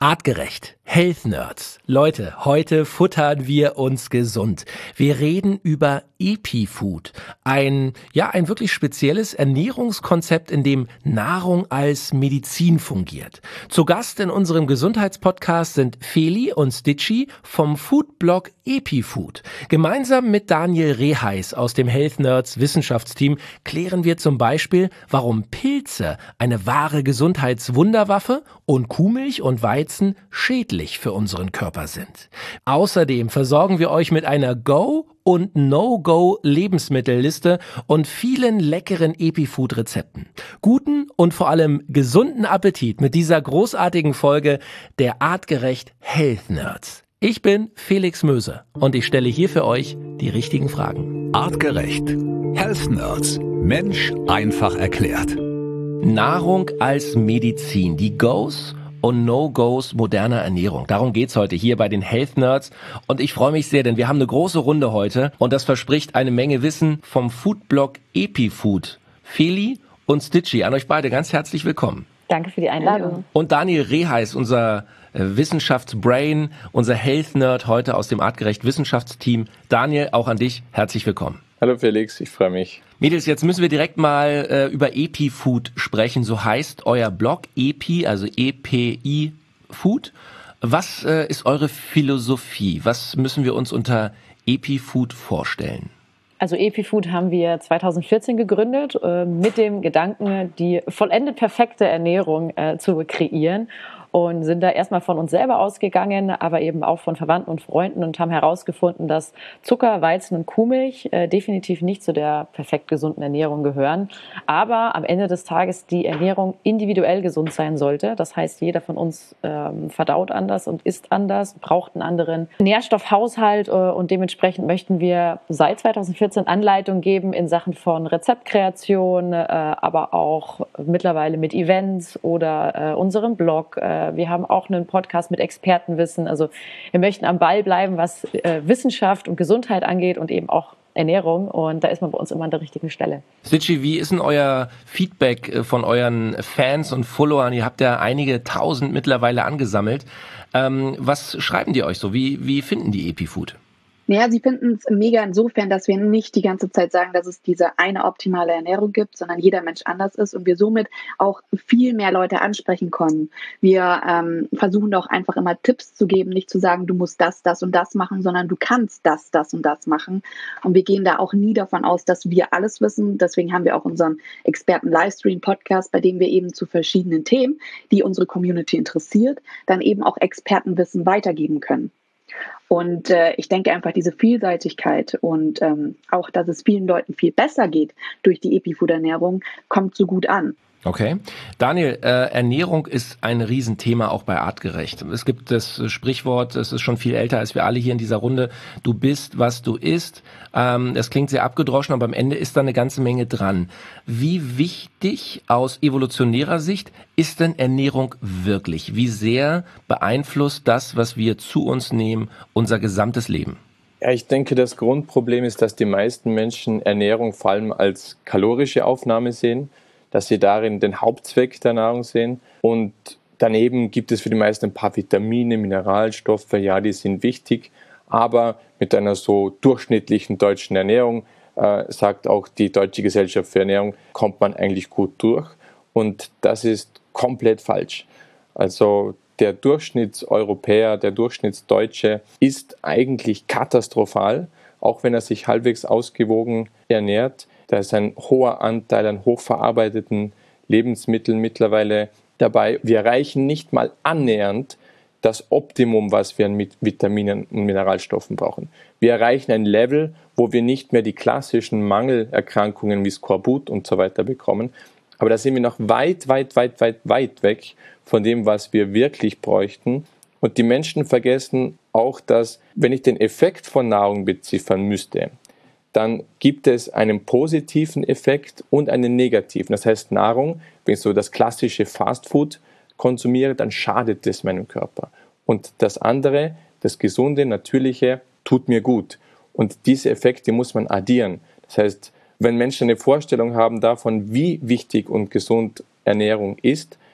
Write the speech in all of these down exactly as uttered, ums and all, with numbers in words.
Artgerecht. Health Nerds. Leute, heute futtern wir uns gesund. Wir reden über EpiFood. Ein, ja, ein wirklich spezielles Ernährungskonzept, in dem Nahrung als Medizin fungiert. Zu Gast in unserem Gesundheitspodcast sind Feli und Stitchy vom Foodblog EpiFood. Gemeinsam mit Daniel Reheis aus dem Health Nerds Wissenschaftsteam klären wir zum Beispiel, warum Pilze eine wahre Gesundheitswunderwaffe und Kuhmilch und Weizen schädlich für unseren Körper sind. Außerdem versorgen wir euch mit einer Go- und No-Go-Lebensmittelliste und vielen leckeren EpiFood-Rezepten. Guten und vor allem gesunden Appetit mit dieser großartigen Folge der Artgerecht Health Nerds. Ich bin Felix Möse und ich stelle hier für euch die richtigen Fragen. Artgerecht. Health Nerds. Mensch einfach erklärt. Nahrung als Medizin. Die Goes und No-Gos moderner Ernährung. Darum geht's heute hier bei den Health Nerds. Und ich freue mich sehr, denn wir haben eine große Runde heute und das verspricht eine Menge Wissen vom Foodblog EpiFood. Feli und Stitchy, an euch beide ganz herzlich willkommen. Danke für die Einladung. Und Daniel Reheis, unser Wissenschaftsbrain, unser Health Nerd heute aus dem Artgerecht Wissenschaftsteam. Daniel, auch an dich herzlich willkommen. Hallo Felix, ich freue mich. Mädels, jetzt müssen wir direkt mal äh, über EpiFood sprechen. So heißt euer Blog Epi, also E P I Food. Was äh, ist eure Philosophie? Was müssen wir uns unter EpiFood vorstellen? Also EpiFood haben wir zweitausendvierzehn gegründet, äh, mit dem Gedanken, die vollendet perfekte Ernährung äh, zu kreieren. Und sind da erstmal von uns selber ausgegangen, aber eben auch von Verwandten und Freunden und haben herausgefunden, dass Zucker, Weizen und Kuhmilch äh, definitiv nicht zu der perfekt gesunden Ernährung gehören. Aber am Ende des Tages die Ernährung individuell gesund sein sollte. Das heißt, jeder von uns ähm, verdaut anders und isst anders, braucht einen anderen Nährstoffhaushalt äh, und dementsprechend möchten wir seit zweitausendvierzehn Anleitung geben in Sachen von Rezeptkreation, äh, aber auch mittlerweile mit Events oder äh, unserem Blog. Äh, Wir haben auch einen Podcast mit Expertenwissen. Also wir möchten am Ball bleiben, was äh, Wissenschaft und Gesundheit angeht und eben auch Ernährung. Und da ist man bei uns immer an der richtigen Stelle. Stitchy, wie ist denn euer Feedback von euren Fans und Followern? Ihr habt ja einige tausend mittlerweile angesammelt. Ähm, was schreiben die euch so? Wie, wie finden die EpiFood? Naja, sie finden es mega insofern, dass wir nicht die ganze Zeit sagen, dass es diese eine optimale Ernährung gibt, sondern jeder Mensch anders ist und wir somit auch viel mehr Leute ansprechen können. Wir ähm, versuchen doch einfach immer Tipps zu geben, nicht zu sagen, du musst das, das und das machen, sondern du kannst das, das und das machen. Und wir gehen da auch nie davon aus, dass wir alles wissen. Deswegen haben wir auch unseren Experten-Livestream-Podcast, bei dem wir eben zu verschiedenen Themen, die unsere Community interessiert, dann eben auch Expertenwissen weitergeben können. Und äh, ich denke einfach, diese Vielseitigkeit und ähm, auch, dass es vielen Leuten viel besser geht durch die EpiFood-Ernährung, kommt so gut an. Okay. Daniel, äh, Ernährung ist ein Riesenthema auch bei Artgerecht. Es gibt das Sprichwort, es ist schon viel älter als wir alle hier in dieser Runde, du bist, was du isst. Ähm, das klingt sehr abgedroschen, aber am Ende ist da eine ganze Menge dran. Wie wichtig aus evolutionärer Sicht ist denn Ernährung wirklich? Wie sehr beeinflusst das, was wir zu uns nehmen, unser gesamtes Leben? Ja, ich denke, das Grundproblem ist, dass die meisten Menschen Ernährung vor allem als kalorische Aufnahme sehen, dass sie darin den Hauptzweck der Nahrung sehen. Und daneben gibt es für die meisten ein paar Vitamine, Mineralstoffe, ja, die sind wichtig. Aber mit einer so durchschnittlichen deutschen Ernährung, äh, sagt auch die Deutsche Gesellschaft für Ernährung, kommt man eigentlich gut durch. Und das ist komplett falsch. Also der Durchschnittseuropäer, der Durchschnittsdeutsche ist eigentlich katastrophal, auch wenn er sich halbwegs ausgewogen ernährt. Da ist ein hoher Anteil an hochverarbeiteten Lebensmitteln mittlerweile dabei. Wir erreichen nicht mal annähernd das Optimum, was wir an Vitaminen und Mineralstoffen brauchen. Wir erreichen ein Level, wo wir nicht mehr die klassischen Mangelerkrankungen wie Skorbut und so weiter bekommen. Aber da sind wir noch weit, weit, weit, weit, weit weg von dem, was wir wirklich bräuchten. Und die Menschen vergessen auch, dass, wenn ich den Effekt von Nahrung beziffern müsste, dann gibt es einen positiven Effekt und einen negativen. Das heißt, Nahrung, wenn ich so das klassische Fastfood konsumiere, dann schadet es meinem Körper. Und das andere, das Gesunde, Natürliche, tut mir gut. Und diese Effekte muss man addieren. Das heißt, wenn Menschen eine Vorstellung haben davon, wie wichtig und gesund Ernährung ist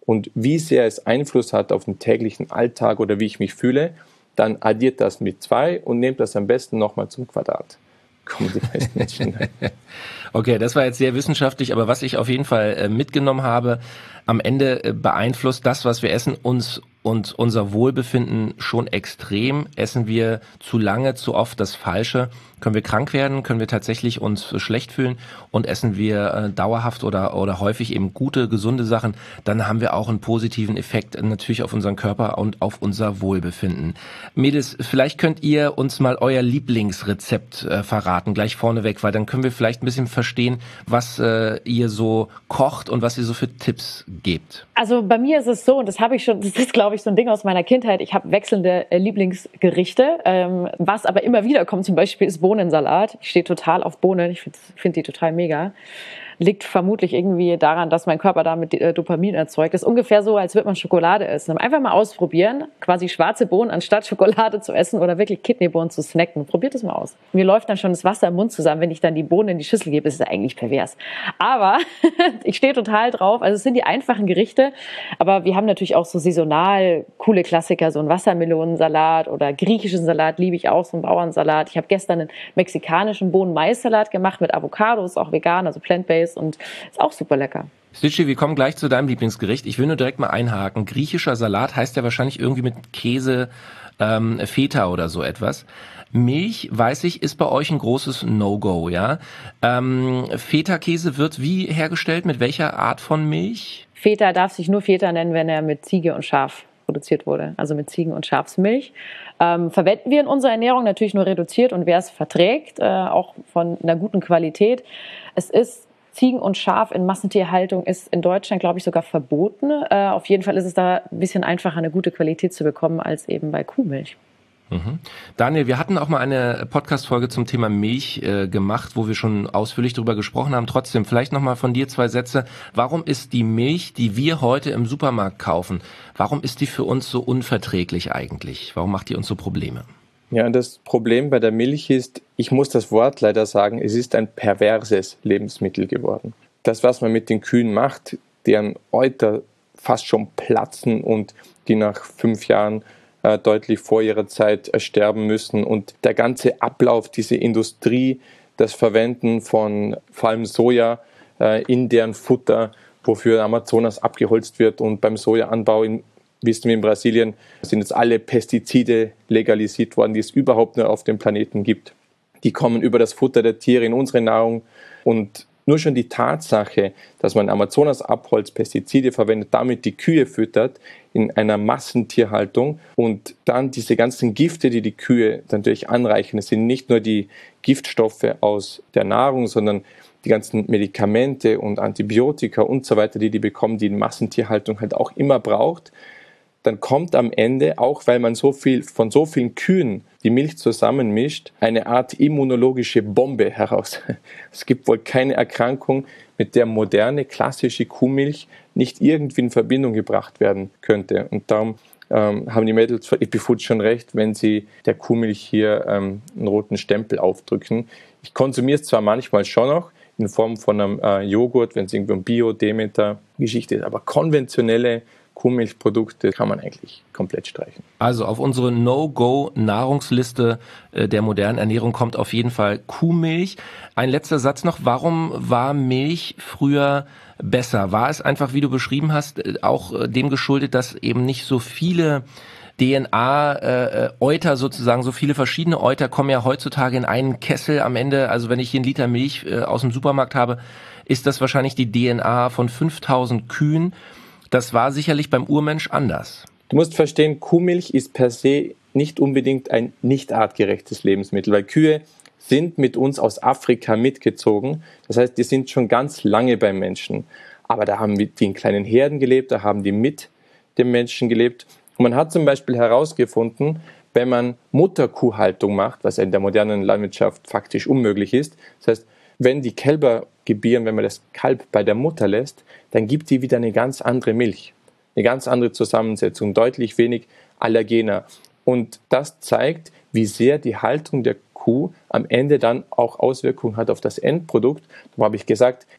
und wie sehr es Einfluss hat auf den täglichen Alltag oder wie ich mich fühle, dann addiert das mit zwei und nehmt das am besten nochmal zum Quadrat. Kommen die meisten Menschen rein. Okay, das war jetzt sehr wissenschaftlich, aber was ich auf jeden Fall äh, mitgenommen habe, am Ende äh, beeinflusst das, was wir essen, uns und unser Wohlbefinden schon extrem. Essen wir zu lange, zu oft das Falsche, können wir krank werden, können wir tatsächlich uns schlecht fühlen, und essen wir äh, dauerhaft oder oder häufig eben gute, gesunde Sachen, dann haben wir auch einen positiven Effekt äh, natürlich auf unseren Körper und auf unser Wohlbefinden. Mädels, vielleicht könnt ihr uns mal euer Lieblingsrezept äh, verraten, gleich vorneweg, weil dann können wir vielleicht ein bisschen verstehen, was äh, ihr so kocht und was ihr so für Tipps gebt. Also bei mir ist es so, und das habe ich schon, das ist, glaube ich, so ein Ding aus meiner Kindheit. Ich habe wechselnde äh, Lieblingsgerichte, ähm, was aber immer wieder kommt, zum Beispiel ist Bohnensalat. Ich stehe total auf Bohnen, ich finde find die total mega. Liegt vermutlich irgendwie daran, dass mein Körper damit äh, Dopamin erzeugt. Das ist ungefähr so, als würde man Schokolade essen. Einfach mal ausprobieren, quasi schwarze Bohnen anstatt Schokolade zu essen oder wirklich Kidneybohnen zu snacken. Probiert es mal aus. Mir läuft dann schon das Wasser im Mund zusammen, wenn ich dann die Bohnen in die Schüssel gebe. Das ist eigentlich pervers. Aber ich stehe total drauf. Also es sind die einfachen Gerichte, aber wir haben natürlich auch so saisonal coole Klassiker, so ein Wassermelonensalat oder griechischen Salat liebe ich auch, so einen Bauernsalat. Ich habe gestern einen mexikanischen Bohnen-Mais-Salat gemacht mit Avocados, auch vegan, also plant-based, und ist auch super lecker. Stitchy, wir kommen gleich zu deinem Lieblingsgericht. Ich will nur direkt mal einhaken. Griechischer Salat heißt ja wahrscheinlich irgendwie mit Käse, ähm, Feta oder so etwas. Milch, weiß ich, ist bei euch ein großes No-Go, ja? Ähm, Feta-Käse wird wie hergestellt? Mit welcher Art von Milch? Feta darf sich nur Feta nennen, wenn er mit Ziege und Schaf produziert wurde, also mit Ziegen- und Schafsmilch. Ähm, verwenden wir in unserer Ernährung natürlich nur reduziert, und wer es verträgt, äh, auch von einer guten Qualität. Es ist Ziegen und Schaf in Massentierhaltung ist in Deutschland, glaube ich, sogar verboten. Äh, auf jeden Fall ist es da ein bisschen einfacher, eine gute Qualität zu bekommen, als eben bei Kuhmilch. Mhm. Daniel, wir hatten auch mal eine Podcast-Folge zum Thema Milch äh, gemacht, wo wir schon ausführlich darüber gesprochen haben. Trotzdem, vielleicht nochmal von dir zwei Sätze. Warum ist die Milch, die wir heute im Supermarkt kaufen, warum ist die für uns so unverträglich eigentlich? Warum macht die uns so Probleme? Ja, das Problem bei der Milch ist, ich muss das Wort leider sagen, es ist ein perverses Lebensmittel geworden. Das, was man mit den Kühen macht, deren Euter fast schon platzen und die nach fünf Jahren äh, deutlich vor ihrer Zeit äh, sterben müssen, und der ganze Ablauf, diese Industrie, das Verwenden von vor allem Soja äh, in deren Futter, wofür Amazonas abgeholzt wird, und beim Sojaanbau in wissen wir, in Brasilien sind jetzt alle Pestizide legalisiert worden, die es überhaupt nur auf dem Planeten gibt. Die kommen über das Futter der Tiere in unsere Nahrung, und nur schon die Tatsache, dass man Amazonas abholzt, Pestizide verwendet, damit die Kühe füttert in einer Massentierhaltung, und dann diese ganzen Gifte, die die Kühe natürlich anreichen. Es sind nicht nur die Giftstoffe aus der Nahrung, sondern die ganzen Medikamente und Antibiotika und so weiter, die die bekommen, die die Massentierhaltung halt auch immer braucht. Dann kommt am Ende, auch weil man so viel von so vielen Kühen die Milch zusammenmischt, eine Art immunologische Bombe heraus. Es gibt wohl keine Erkrankung, mit der moderne, klassische Kuhmilch nicht irgendwie in Verbindung gebracht werden könnte. Und darum ähm, haben die Mädels von EpiFood schon recht, wenn sie der Kuhmilch hier ähm, einen roten Stempel aufdrücken. Ich konsumiere es zwar manchmal schon noch in Form von einem äh, Joghurt, wenn es irgendwie um Bio-Demeter-Geschichte ist, aber konventionelle Kuhmilchprodukte kann man eigentlich komplett streichen. Also auf unsere No-Go-Nahrungsliste äh, der modernen Ernährung kommt auf jeden Fall Kuhmilch. Ein letzter Satz noch. Warum war Milch früher besser? War es einfach, wie du beschrieben hast, auch äh, dem geschuldet, dass eben nicht so viele D N A-Euter äh, sozusagen, so viele verschiedene Euter kommen ja heutzutage in einen Kessel am Ende. Also wenn ich hier einen Liter Milch äh, aus dem Supermarkt habe, ist das wahrscheinlich die D N A von fünftausend Kühen. Das war sicherlich beim Urmensch anders. Du musst verstehen, Kuhmilch ist per se nicht unbedingt ein nicht artgerechtes Lebensmittel, weil Kühe sind mit uns aus Afrika mitgezogen. Das heißt, die sind schon ganz lange beim Menschen. Aber da haben die in kleinen Herden gelebt, da haben die mit dem Menschen gelebt. Und man hat zum Beispiel herausgefunden, wenn man Mutterkuhhaltung macht, was in der modernen Landwirtschaft faktisch unmöglich ist, das heißt, wenn die Kälber gebieren, wenn man das Kalb bei der Mutter lässt, dann gibt die wieder eine ganz andere Milch, eine ganz andere Zusammensetzung, deutlich wenig allergener. Und das zeigt, wie sehr die Haltung der Kuh am Ende dann auch Auswirkungen hat auf das Endprodukt. Da habe ich gesagt, ich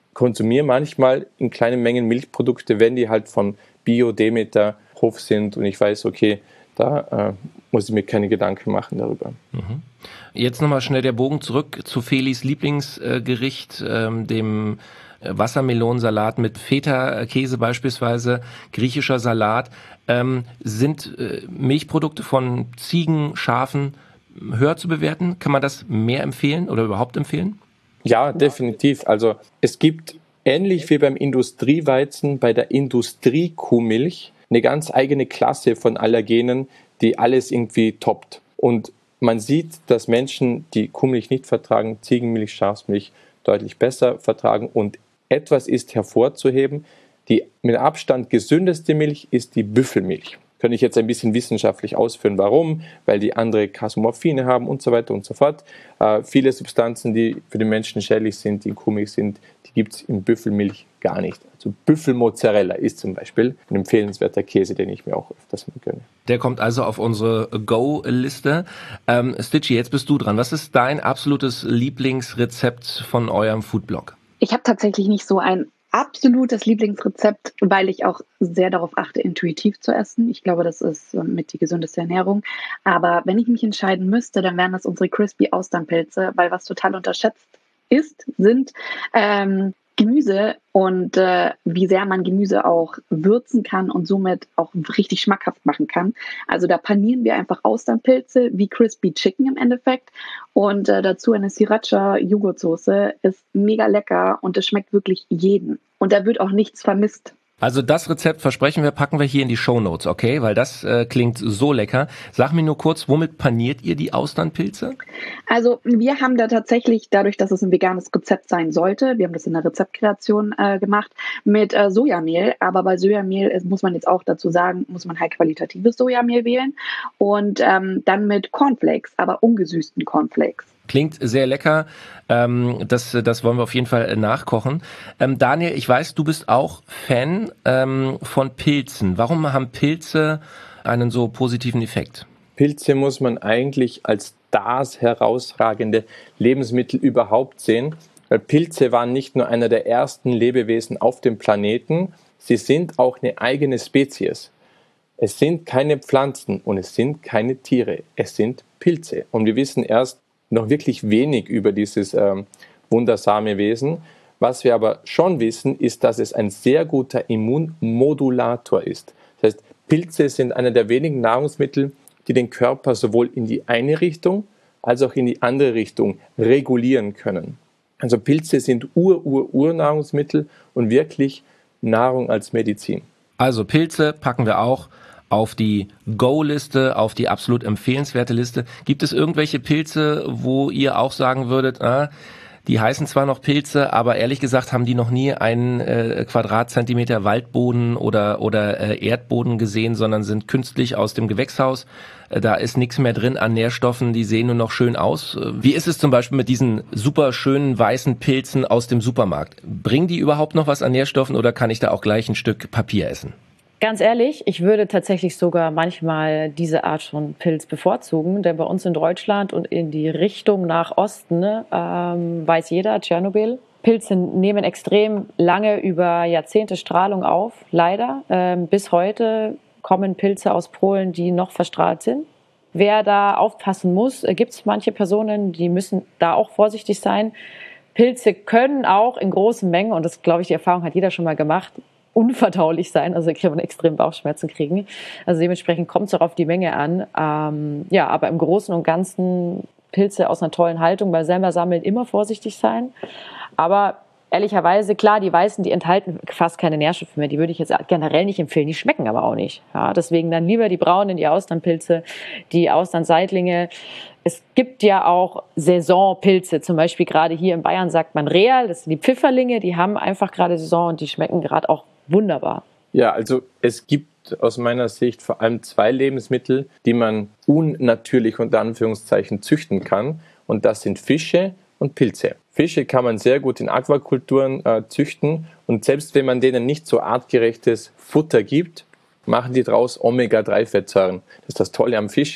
konsumiere manchmal in kleinen Mengen Milchprodukte, wenn die halt von Bio, Demeter, Hof sind und ich weiß, okay, da äh, muss ich mir keine Gedanken machen darüber. Mhm. Jetzt nochmal schnell der Bogen zurück zu Felis Lieblingsgericht, ähm, dem Wassermelonensalat mit Feta-Käse beispielsweise, griechischer Salat. Ähm, sind äh, Milchprodukte von Ziegen, Schafen höher zu bewerten? Kann man das mehr empfehlen oder überhaupt empfehlen? Ja, definitiv. Also es gibt ähnlich wie beim Industrieweizen bei der Industriekuhmilch eine ganz eigene Klasse von Allergenen, die alles irgendwie toppt. Und man sieht, dass Menschen, die Kuhmilch nicht vertragen, Ziegenmilch, Schafsmilch deutlich besser vertragen. Und etwas ist hervorzuheben, die mit Abstand gesündeste Milch ist die Büffelmilch. Könnte ich jetzt ein bisschen wissenschaftlich ausführen, warum, weil die andere Casomorphine haben und so weiter und so fort. Äh, viele Substanzen, die für den Menschen schädlich sind, die in Kuhmilch sind, die gibt es in Büffelmilch gar nicht. Also Büffelmozzarella ist zum Beispiel ein empfehlenswerter Käse, den ich mir auch öfters mal gönne. Der kommt also auf unsere Go-Liste. Ähm, Stitchy, jetzt bist du dran. Was ist dein absolutes Lieblingsrezept von eurem Foodblog? Ich habe tatsächlich nicht so ein absolutes Lieblingsrezept, weil ich auch sehr darauf achte, intuitiv zu essen. Ich glaube, das ist mit die gesündeste Ernährung. Aber wenn ich mich entscheiden müsste, dann wären das unsere Crispy Austernpilze, weil was total unterschätzt ist, sind ähm, Gemüse und äh, wie sehr man Gemüse auch würzen kann und somit auch richtig schmackhaft machen kann. Also da panieren wir einfach Austernpilze wie Crispy Chicken im Endeffekt und äh, dazu eine Sriracha-Joghurtsoße ist mega lecker und das schmeckt wirklich jeden. Und da wird auch nichts vermisst. Also das Rezept, versprechen wir, packen wir hier in die Shownotes, okay? Weil das äh, klingt so lecker. Sag mir nur kurz, womit paniert ihr die Austernpilze? Also wir haben da tatsächlich, dadurch, dass es ein veganes Rezept sein sollte, wir haben das in der Rezeptkreation äh, gemacht, mit äh, Sojamehl. Aber bei Sojamehl ist, muss man jetzt auch dazu sagen, muss man halt qualitatives Sojamehl wählen. Und ähm, dann mit Cornflakes, aber ungesüßten Cornflakes. Klingt sehr lecker. Ähm, das, das wollen wir auf jeden Fall nachkochen. Ähm, Daniel, ich weiß, du bist auch Fan ähm, von Pilzen. Warum haben Pilze einen so positiven Effekt? Pilze muss man eigentlich als das herausragende Lebensmittel überhaupt sehen, weil Pilze waren nicht nur einer der ersten Lebewesen auf dem Planeten, sie sind auch eine eigene Spezies. Es sind keine Pflanzen und es sind keine Tiere, es sind Pilze. Und wir wissen erst noch wirklich wenig über dieses ähm, wundersame Wesen. Was wir aber schon wissen, ist, dass es ein sehr guter Immunmodulator ist. Das heißt, Pilze sind einer der wenigen Nahrungsmittel, die den Körper sowohl in die eine Richtung als auch in die andere Richtung regulieren können. Also Pilze sind Ur-Ur-Ur-Nahrungsmittel und wirklich Nahrung als Medizin. Also Pilze packen wir auch auf die Go-Liste, auf die absolut empfehlenswerte Liste. Gibt es irgendwelche Pilze, wo ihr auch sagen würdet, ah, die heißen zwar noch Pilze, aber ehrlich gesagt haben die noch nie einen äh, Quadratzentimeter Waldboden oder oder äh, Erdboden gesehen, sondern sind künstlich aus dem Gewächshaus. Äh, da ist nichts mehr drin an Nährstoffen, die sehen nur noch schön aus. Wie ist es zum Beispiel mit diesen super schönen weißen Pilzen aus dem Supermarkt? Bringen die überhaupt noch was an Nährstoffen oder kann ich da auch gleich ein Stück Papier essen? Ganz ehrlich, ich würde tatsächlich sogar manchmal diese Art von Pilz bevorzugen, denn bei uns in Deutschland und in die Richtung nach Osten ähm, weiß jeder, Tschernobyl. Pilze nehmen extrem lange über Jahrzehnte Strahlung auf, leider. Ähm, bis heute kommen Pilze aus Polen, die noch verstrahlt sind. Wer da aufpassen muss, gibt es manche Personen, die müssen da auch vorsichtig sein. Pilze können auch in großen Mengen, und das glaube ich, die Erfahrung hat jeder schon mal gemacht, unverdaulich sein, also kann man extrem Bauchschmerzen kriegen. Also dementsprechend kommt es auch auf die Menge an. Ähm, ja, aber im Großen und Ganzen Pilze aus einer tollen Haltung, bei selber sammeln immer vorsichtig sein. Aber ehrlicherweise, klar, die Weißen, die enthalten fast keine Nährstoffe mehr. Die würde ich jetzt generell nicht empfehlen. Die schmecken aber auch nicht. Ja, deswegen dann lieber die braunen, die Austernpilze, die Austernseitlinge. Es gibt ja auch Saisonpilze. Zum Beispiel gerade hier in Bayern sagt man Real. Das sind die Pfifferlinge. Die haben einfach gerade Saison und die schmecken gerade auch wunderbar. Ja, also es gibt aus meiner Sicht vor allem zwei Lebensmittel, die man unnatürlich unter Anführungszeichen züchten kann. Und das sind Fische und Pilze. Fische kann man sehr gut in Aquakulturen äh, züchten. Und selbst wenn man denen nicht so artgerechtes Futter gibt, machen die daraus Omega drei Fettsäuren. Das ist das Tolle am Fisch.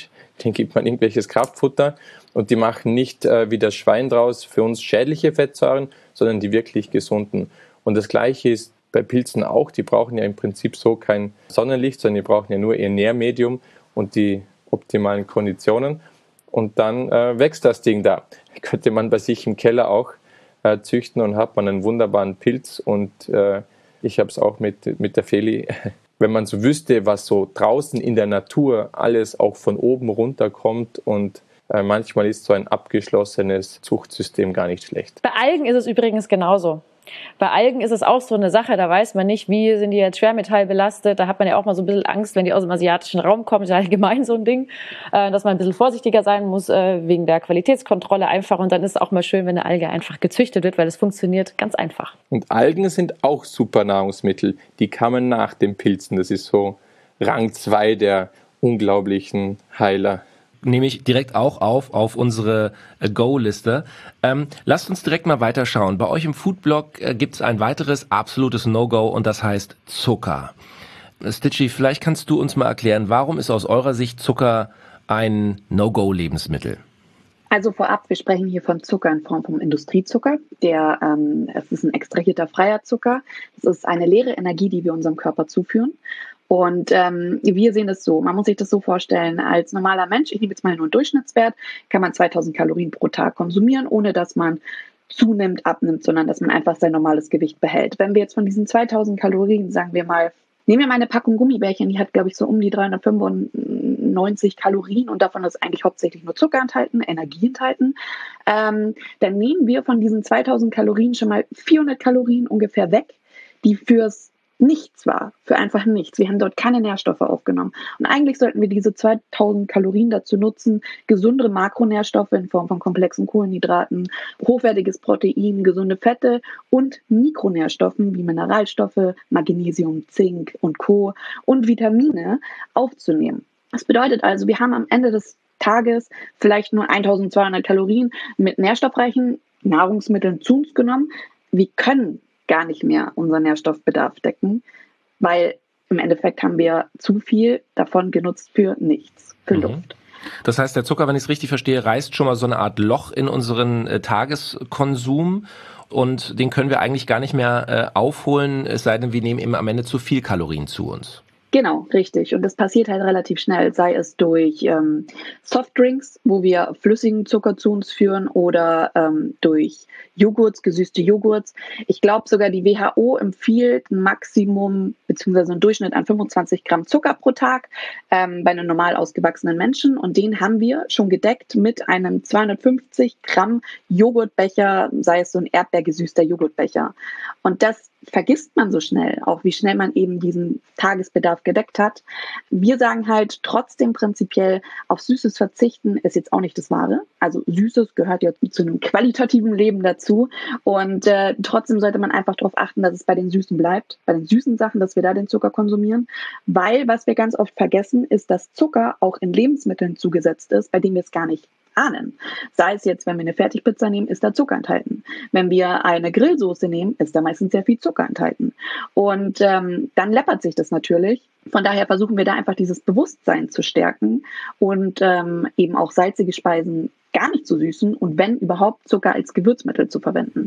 denen gibt man irgendwelches Kraftfutter und die machen nicht äh, wie das Schwein draus für uns schädliche Fettsäuren, sondern die wirklich gesunden. Und das Gleiche ist bei Pilzen auch, die brauchen ja im Prinzip so kein Sonnenlicht, sondern die brauchen ja nur ihr Nährmedium und die optimalen Konditionen. Und dann äh, wächst das Ding da. Könnte man bei sich im Keller auch äh, züchten und hat man einen wunderbaren Pilz. Und äh, ich habe es auch mit, mit der Feli. Wenn man so wüsste, was so draußen in der Natur alles auch von oben runterkommt und äh, manchmal ist so ein abgeschlossenes Zuchtsystem gar nicht schlecht. Bei Algen ist es übrigens genauso. Bei Algen ist es auch so eine Sache, da weiß man nicht, wie sind die jetzt schwermetallbelastet. Da hat man ja auch mal so ein bisschen Angst, wenn die aus dem asiatischen Raum kommen. Das ist ja allgemein so ein Ding, dass man ein bisschen vorsichtiger sein muss wegen der Qualitätskontrolle einfach. Und dann ist es auch mal schön, wenn eine Alge einfach gezüchtet wird, weil es funktioniert ganz einfach. Und Algen sind auch super Nahrungsmittel. Die kamen nach den Pilzen. Das ist so Rang zwei der unglaublichen Heiler. Nehme ich direkt auch auf, auf unsere äh, Go-Liste. Ähm, lasst uns direkt mal weiterschauen. Bei euch im Foodblog äh, gibt es ein weiteres absolutes No-Go und das heißt Zucker. Äh, Stitchy, vielleicht kannst du uns mal erklären, warum ist aus eurer Sicht Zucker ein No-Go-Lebensmittel? Also vorab, wir sprechen hier von Zucker in Form von Industriezucker. Der, ähm, es ist ein extrahierter freier Zucker. Das ist eine leere Energie, die wir unserem Körper zuführen. Und ähm, wir sehen das so, man muss sich das so vorstellen, als normaler Mensch, ich nehme jetzt mal nur einen Durchschnittswert, kann man zweitausend Kalorien pro Tag konsumieren, ohne dass man zunimmt, abnimmt, sondern dass man einfach sein normales Gewicht behält. Wenn wir jetzt von diesen zweitausend Kalorien, sagen wir mal, nehmen wir mal eine Packung Gummibärchen, die hat, glaube ich, so um die dreihundertfünfundneunzig Kalorien und davon ist eigentlich hauptsächlich nur Zucker enthalten, Energie enthalten. Ähm, dann nehmen wir von diesen zweitausend Kalorien schon mal vierhundert Kalorien ungefähr weg, die fürs Nichts war, für einfach nichts. Wir haben dort keine Nährstoffe aufgenommen. Und eigentlich sollten wir diese zweitausend Kalorien dazu nutzen, gesundere Makronährstoffe in Form von komplexen Kohlenhydraten, hochwertiges Protein, gesunde Fette und Mikronährstoffen wie Mineralstoffe, Magnesium, Zink und Co. und Vitamine aufzunehmen. Das bedeutet also, wir haben am Ende des Tages vielleicht nur eintausendzweihundert Kalorien mit nährstoffreichen Nahrungsmitteln zu uns genommen. Wir können gar nicht mehr unseren Nährstoffbedarf decken, weil im Endeffekt haben wir zu viel davon genutzt für nichts, für mhm. Luft. Das heißt, der Zucker, wenn ich es richtig verstehe, reißt schon mal so eine Art Loch in unseren äh, Tageskonsum und den können wir eigentlich gar nicht mehr äh, aufholen, es sei denn, wir nehmen eben am Ende zu viel Kalorien zu uns. Genau, richtig. Und das passiert halt relativ schnell, sei es durch ähm, Softdrinks, wo wir flüssigen Zucker zu uns führen oder ähm, durch Joghurts, gesüßte Joghurts. Ich glaube sogar die W H O empfiehlt ein Maximum bzw. einen Durchschnitt an fünfundzwanzig Gramm Zucker pro Tag ähm, bei einem normal ausgewachsenen Menschen. Und den haben wir schon gedeckt mit einem zweihundertfünfzig Gramm Joghurtbecher, sei es so ein erdbeergesüßter Joghurtbecher. Und das vergisst man so schnell, auch wie schnell man eben diesen Tagesbedarf gedeckt hat. Wir sagen halt trotzdem prinzipiell, auf Süßes verzichten ist jetzt auch nicht das Wahre. Also Süßes gehört ja zu einem qualitativen Leben dazu und äh, trotzdem sollte man einfach darauf achten, dass es bei den Süßen bleibt, bei den süßen Sachen, dass wir da den Zucker konsumieren, weil was wir ganz oft vergessen, ist, dass Zucker auch in Lebensmitteln zugesetzt ist, bei denen wir es gar nicht ahnen. Sei es jetzt, wenn wir eine Fertigpizza nehmen, ist da Zucker enthalten. Wenn wir eine Grillsoße nehmen, ist da meistens sehr viel Zucker enthalten. Und ähm, dann läppert sich das natürlich. Von daher versuchen wir da einfach dieses Bewusstsein zu stärken und ähm, eben auch salzige Speisen gar nicht zu süßen und wenn überhaupt Zucker als Gewürzmittel zu verwenden.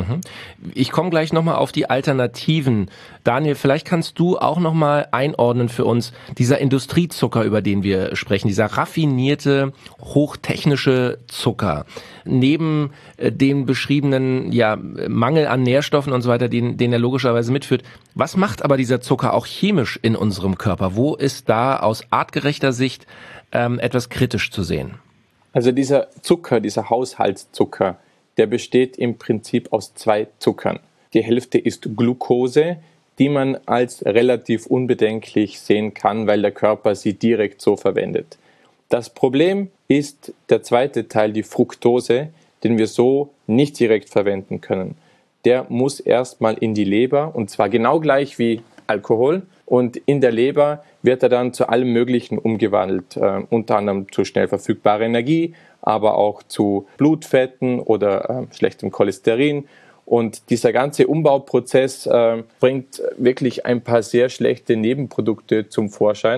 Ich komme gleich nochmal auf die Alternativen. Daniel, vielleicht kannst du auch nochmal einordnen für uns, dieser Industriezucker, über den wir sprechen, dieser raffinierte, hochtechnische Zucker, neben dem beschriebenen ja, Mangel an Nährstoffen und so weiter, den, den er logischerweise mitführt. Was macht aber dieser Zucker auch chemisch in unserem Körper? Wo ist da aus artgerechter Sicht ähm, etwas kritisch zu sehen? Also dieser Zucker, dieser Haushaltszucker, der besteht im Prinzip aus zwei Zuckern. Die Hälfte ist Glucose, die man als relativ unbedenklich sehen kann, weil der Körper sie direkt so verwendet. Das Problem ist der zweite Teil, die Fructose, den wir so nicht direkt verwenden können. Der muss erstmal in die Leber und zwar genau gleich wie Alkohol. Und in der Leber wird er dann zu allem Möglichen umgewandelt, äh, unter anderem zu schnell verfügbarer Energie, aber auch zu Blutfetten oder äh, schlechtem Cholesterin. Und dieser ganze Umbauprozess äh, bringt wirklich ein paar sehr schlechte Nebenprodukte zum Vorschein.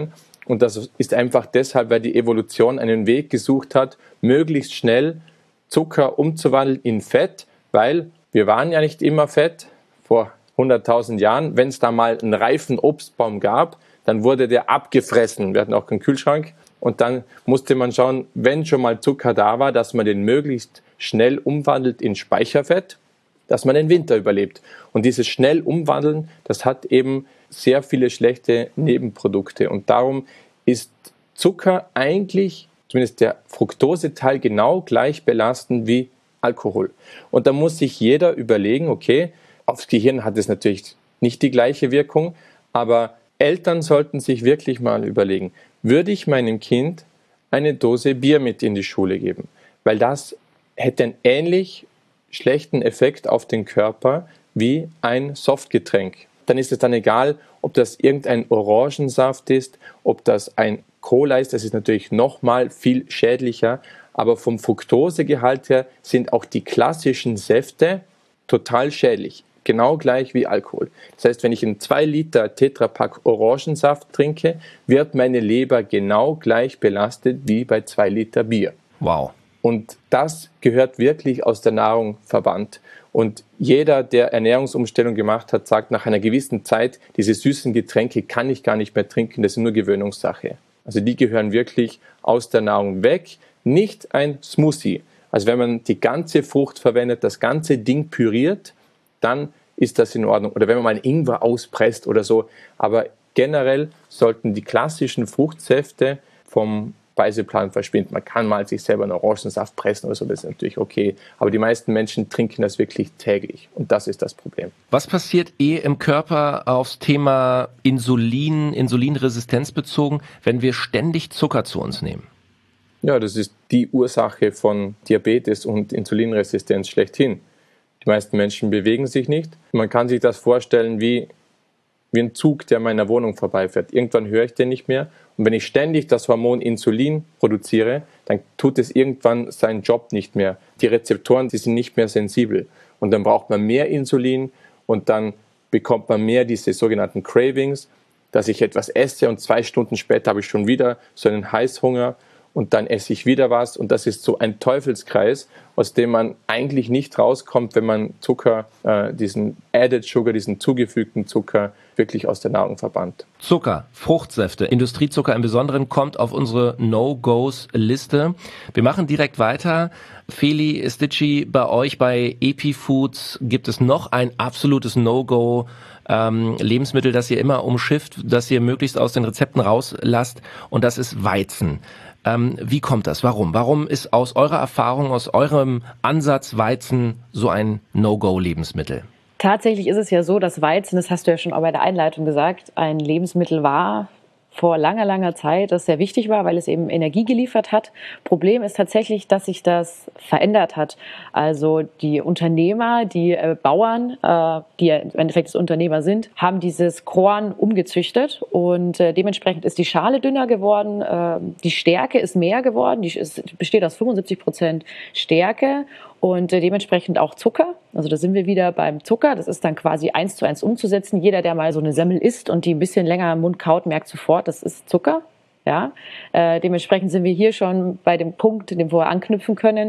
Und das ist einfach deshalb, weil die Evolution einen Weg gesucht hat, möglichst schnell Zucker umzuwandeln in Fett, weil wir waren ja nicht immer fett. Vor hunderttausend Jahren, wenn es da mal einen reifen Obstbaum gab, dann wurde der abgefressen. Wir hatten auch keinen Kühlschrank. Und dann musste man schauen, wenn schon mal Zucker da war, dass man den möglichst schnell umwandelt in Speicherfett, dass man den Winter überlebt. Und dieses schnell Umwandeln, das hat eben sehr viele schlechte Nebenprodukte. Und darum ist Zucker eigentlich, zumindest der Fructoseteil, genau gleich belastend wie Alkohol. Und da muss sich jeder überlegen, okay, aufs Gehirn hat es natürlich nicht die gleiche Wirkung, aber Eltern sollten sich wirklich mal überlegen, würde ich meinem Kind eine Dose Bier mit in die Schule geben? Weil das hätte einen ähnlich schlechten Effekt auf den Körper wie ein Softgetränk. Dann ist es dann egal, ob das irgendein Orangensaft ist, ob das ein Cola ist, das ist natürlich nochmal viel schädlicher, aber vom Fructosegehalt her sind auch die klassischen Säfte total schädlich. Genau gleich wie Alkohol. Das heißt, wenn ich einen zwei Liter Tetrapack Orangensaft trinke, wird meine Leber genau gleich belastet wie bei zwei Liter Bier. Wow. Und das gehört wirklich aus der Nahrung verbannt. Und jeder, der Ernährungsumstellung gemacht hat, sagt nach einer gewissen Zeit, diese süßen Getränke kann ich gar nicht mehr trinken, das ist nur Gewöhnungssache. Also die gehören wirklich aus der Nahrung weg, nicht ein Smoothie. Also wenn man die ganze Frucht verwendet, das ganze Ding püriert, dann ist das in Ordnung. Oder wenn man mal einen Ingwer auspresst oder so. Aber generell sollten die klassischen Fruchtsäfte vom Speiseplan verschwinden. Man kann mal sich selber einen Orangensaft pressen oder so, das ist natürlich okay. Aber die meisten Menschen trinken das wirklich täglich. Und das ist das Problem. Was passiert eh im Körper aufs Thema Insulin, Insulinresistenz bezogen, wenn wir ständig Zucker zu uns nehmen? Ja, das ist die Ursache von Diabetes und Insulinresistenz schlechthin. Die meisten Menschen bewegen sich nicht. Man kann sich das vorstellen wie, wie ein Zug, der an meiner Wohnung vorbeifährt. Irgendwann höre ich den nicht mehr. Und wenn ich ständig das Hormon Insulin produziere, dann tut es irgendwann seinen Job nicht mehr. Die Rezeptoren, die sind nicht mehr sensibel. Und dann braucht man mehr Insulin und dann bekommt man mehr diese sogenannten Cravings, dass ich etwas esse und zwei Stunden später habe ich schon wieder so einen Heißhunger. Und dann esse ich wieder was und das ist so ein Teufelskreis, aus dem man eigentlich nicht rauskommt, wenn man Zucker, äh, diesen Added Sugar, diesen zugefügten Zucker wirklich aus der Nahrung verbannt. Zucker, Fruchtsäfte, Industriezucker im Besonderen kommt auf unsere No-Gos-Liste. Wir machen direkt weiter. Feli Stitschi, bei euch bei EpiFoods gibt es noch ein absolutes No-Go ähm, Lebensmittel, das ihr immer umschifft, das ihr möglichst aus den Rezepten rauslasst und das ist Weizen. Ähm, wie kommt das? Warum? Warum ist aus eurer Erfahrung, aus eurem Ansatz Weizen so ein No-Go-Lebensmittel? Tatsächlich ist es ja so, dass Weizen, das hast du ja schon auch bei der Einleitung gesagt, ein Lebensmittel war vor langer, langer Zeit, das sehr wichtig war, weil es eben Energie geliefert hat. Problem ist tatsächlich, dass sich das verändert hat. Also die Unternehmer, die äh, Bauern, äh, die ja im Endeffekt das Unternehmer sind, haben dieses Korn umgezüchtet und äh, dementsprechend ist die Schale dünner geworden, äh, die Stärke ist mehr geworden, die ist, besteht aus fünfundsiebzig Prozent Stärke und äh, dementsprechend auch Zucker. Also da sind wir wieder beim Zucker. Das ist dann quasi eins zu eins umzusetzen. Jeder, der mal so eine Semmel isst und die ein bisschen länger im Mund kaut, merkt sofort, das ist Zucker. Ja? Äh, dementsprechend sind wir hier schon bei dem Punkt, den wir anknüpfen können.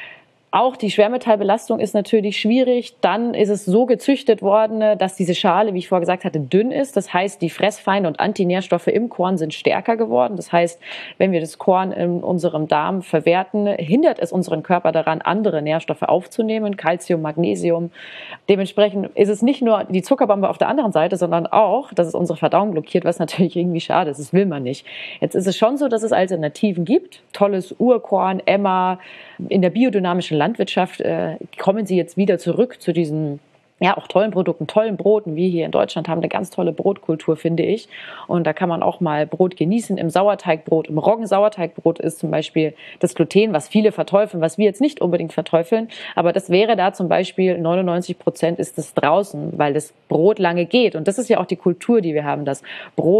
Auch die Schwermetallbelastung ist natürlich schwierig. Dann ist es so gezüchtet worden, dass diese Schale, wie ich vorher gesagt hatte, dünn ist. Das heißt, die Fressfeinde und Antinährstoffe im Korn sind stärker geworden. Das heißt, wenn wir das Korn in unserem Darm verwerten, hindert es unseren Körper daran, andere Nährstoffe aufzunehmen, Calcium, Magnesium. Dementsprechend ist es nicht nur die Zuckerbombe auf der anderen Seite, sondern auch, dass es unsere Verdauung blockiert, was natürlich irgendwie schade ist. Das will man nicht. Jetzt ist es schon so, dass es Alternativen gibt. Tolles Urkorn, Emma. In der biodynamischen Landwirtschaft äh, kommen sie jetzt wieder zurück zu diesen ja auch tollen Produkten, tollen Broten. Wir hier in Deutschland haben eine ganz tolle Brotkultur, finde ich. Und da kann man auch mal Brot genießen. Im Sauerteigbrot, im Roggensauerteigbrot ist zum Beispiel das Gluten, was viele verteufeln, was wir jetzt nicht unbedingt verteufeln. Aber das wäre da zum Beispiel neunundneunzig Prozent ist das draußen, weil das Brot lange geht. Und das ist ja auch die Kultur, die wir haben, dass Brot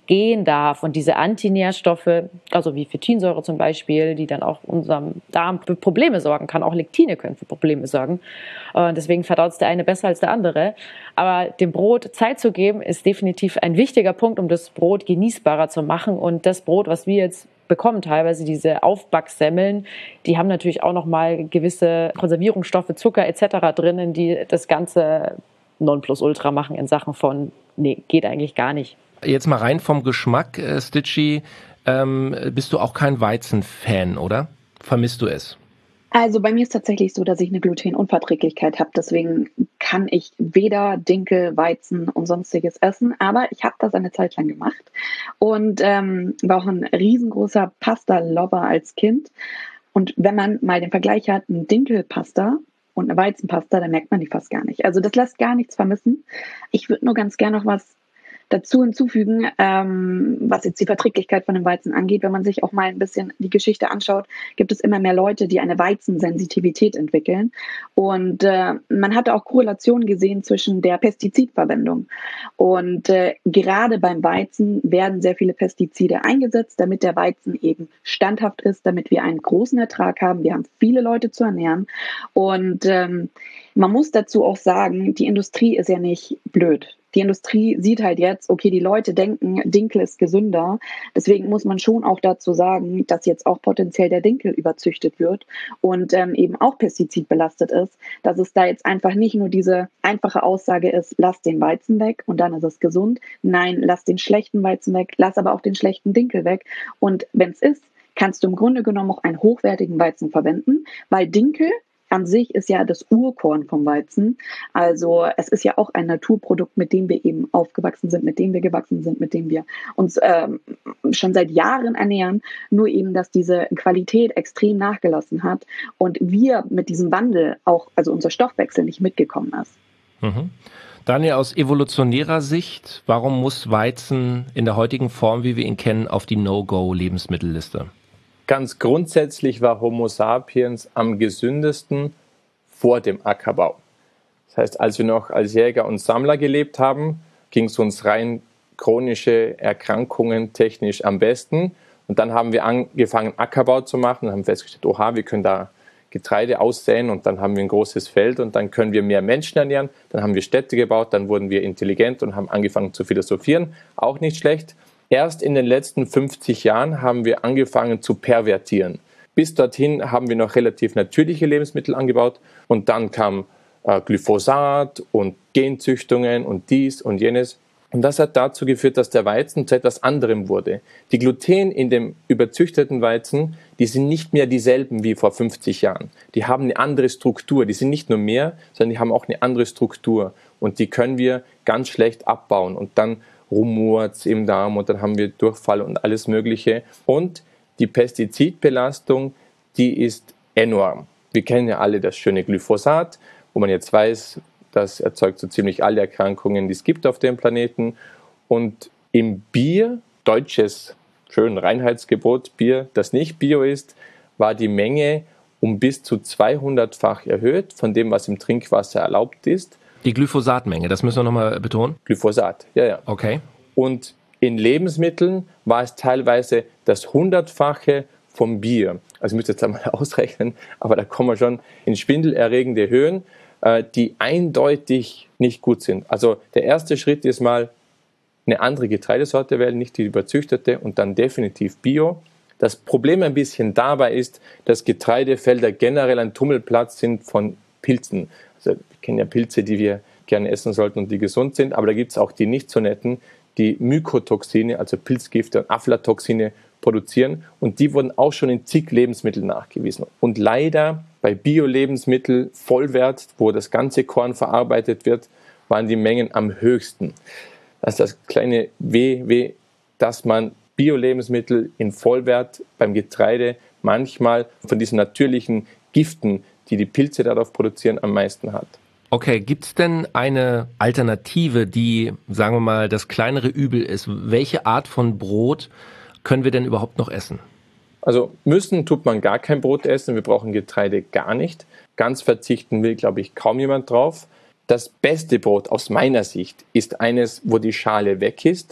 gehen darf. Und diese Antinährstoffe, also wie Phytinsäure zum Beispiel, die dann auch unserem Darm für Probleme sorgen kann, auch Lektine können für Probleme sorgen. Und deswegen verdaut es der eine besser als der andere. Aber dem Brot Zeit zu geben, ist definitiv ein wichtiger Punkt, um das Brot genießbarer zu machen. Und das Brot, was wir jetzt bekommen, teilweise diese Aufbacksemmeln, die haben natürlich auch nochmal gewisse Konservierungsstoffe, Zucker et cetera drinnen, die das Ganze Nonplusultra machen in Sachen von, nee, geht eigentlich gar nicht. Jetzt mal rein vom Geschmack, äh, Stitchy, ähm, bist du auch kein Weizenfan, oder? Vermisst du es? Also bei mir ist tatsächlich so, dass ich eine Glutenunverträglichkeit habe. Deswegen kann ich weder Dinkel, Weizen und sonstiges essen. Aber ich habe das eine Zeit lang gemacht und ähm, war auch ein riesengroßer Pasta-Lover als Kind. Und wenn man mal den Vergleich hat, ein Dinkelpasta und eine Weizenpasta, dann merkt man die fast gar nicht. Also das lässt gar nichts vermissen. Ich würde nur ganz gerne noch was dazu hinzufügen, ähm, was jetzt die Verträglichkeit von dem Weizen angeht. Wenn man sich auch mal ein bisschen die Geschichte anschaut, gibt es immer mehr Leute, die eine Weizensensitivität entwickeln. Und äh, man hatte auch Korrelationen gesehen zwischen der Pestizidverwendung. Und äh, gerade beim Weizen werden sehr viele Pestizide eingesetzt, damit der Weizen eben standhaft ist, damit wir einen großen Ertrag haben. Wir haben viele Leute zu ernähren. Und ähm, man muss dazu auch sagen, die Industrie ist ja nicht blöd. Die Industrie sieht halt jetzt, okay, die Leute denken, Dinkel ist gesünder. Deswegen muss man schon auch dazu sagen, dass jetzt auch potenziell der Dinkel überzüchtet wird und ähm, eben auch pestizidbelastet ist. Dass es da jetzt einfach nicht nur diese einfache Aussage ist, lass den Weizen weg und dann ist es gesund. Nein, lass den schlechten Weizen weg, lass aber auch den schlechten Dinkel weg. Und wenn es ist, kannst du im Grunde genommen auch einen hochwertigen Weizen verwenden, weil Dinkel an sich ist ja das Urkorn vom Weizen. Also es ist ja auch ein Naturprodukt, mit dem wir eben aufgewachsen sind, mit dem wir gewachsen sind, mit dem wir uns ähm, schon seit Jahren ernähren. Nur eben, dass diese Qualität extrem nachgelassen hat und wir mit diesem Wandel auch, also unser Stoffwechsel nicht mitgekommen ist. Mhm. Daniel, aus evolutionärer Sicht, warum muss Weizen in der heutigen Form, wie wir ihn kennen, auf die No-Go-Lebensmittelliste? Ganz grundsätzlich war Homo sapiens am gesündesten vor dem Ackerbau. Das heißt, als wir noch als Jäger und Sammler gelebt haben, ging es uns rein chronische Erkrankungen technisch am besten. Und dann haben wir angefangen, Ackerbau zu machen und haben festgestellt, oha, wir können da Getreide aussäen und dann haben wir ein großes Feld und dann können wir mehr Menschen ernähren. Dann haben wir Städte gebaut, dann wurden wir intelligent und haben angefangen zu philosophieren. Auch nicht schlecht. Erst in den letzten fünfzig Jahren haben wir angefangen zu pervertieren. Bis dorthin haben wir noch relativ natürliche Lebensmittel angebaut und dann kam äh, Glyphosat und Genzüchtungen und dies und jenes. Und das hat dazu geführt, dass der Weizen zu etwas anderem wurde. Die Gluten in dem überzüchteten Weizen, die sind nicht mehr dieselben wie vor fünfzig Jahren. Die haben eine andere Struktur. Die sind nicht nur mehr, sondern die haben auch eine andere Struktur. Und die können wir ganz schlecht abbauen. Und dann rumort im Darm und dann haben wir Durchfall und alles Mögliche. Und die Pestizidbelastung, die ist enorm. Wir kennen ja alle das schöne Glyphosat, wo man jetzt weiß, das erzeugt so ziemlich alle Erkrankungen, die es gibt auf dem Planeten. Und im Bier, deutsches schön Reinheitsgebot, Bier, das nicht Bio ist, war die Menge um bis zu zweihundertfach erhöht von dem, was im Trinkwasser erlaubt ist. Die Glyphosatmenge, das müssen wir nochmal betonen. Glyphosat, ja, ja. Okay. Und in Lebensmitteln war es teilweise das Hundertfache vom Bier. Also ich müsste jetzt einmal ausrechnen, aber da kommen wir schon in schwindelerregende Höhen, die eindeutig nicht gut sind. Also der erste Schritt ist mal eine andere Getreidesorte wählen, nicht die überzüchtete und dann definitiv Bio. Das Problem ein bisschen dabei ist, dass Getreidefelder generell ein Tummelplatz sind von Pilzen. Also wir kennen ja Pilze, die wir gerne essen sollten und die gesund sind, aber da gibt es auch die nicht so netten, die Mykotoxine, also Pilzgifte und Aflatoxine produzieren und die wurden auch schon in zig Lebensmitteln nachgewiesen. Und leider bei Bio-Lebensmitteln Vollwert, wo das ganze Korn verarbeitet wird, waren die Mengen am höchsten. Das ist das kleine W W, dass man Bio-Lebensmittel in Vollwert beim Getreide manchmal von diesen natürlichen Giften, die die Pilze darauf produzieren, am meisten hat. Okay, gibt es denn eine Alternative, die, sagen wir mal, das kleinere Übel ist? Welche Art von Brot können wir denn überhaupt noch essen? Also müssen tut man gar kein Brot essen, wir brauchen Getreide gar nicht. Ganz verzichten will, glaube ich, kaum jemand drauf. Das beste Brot aus meiner Sicht ist eines, wo die Schale weg ist.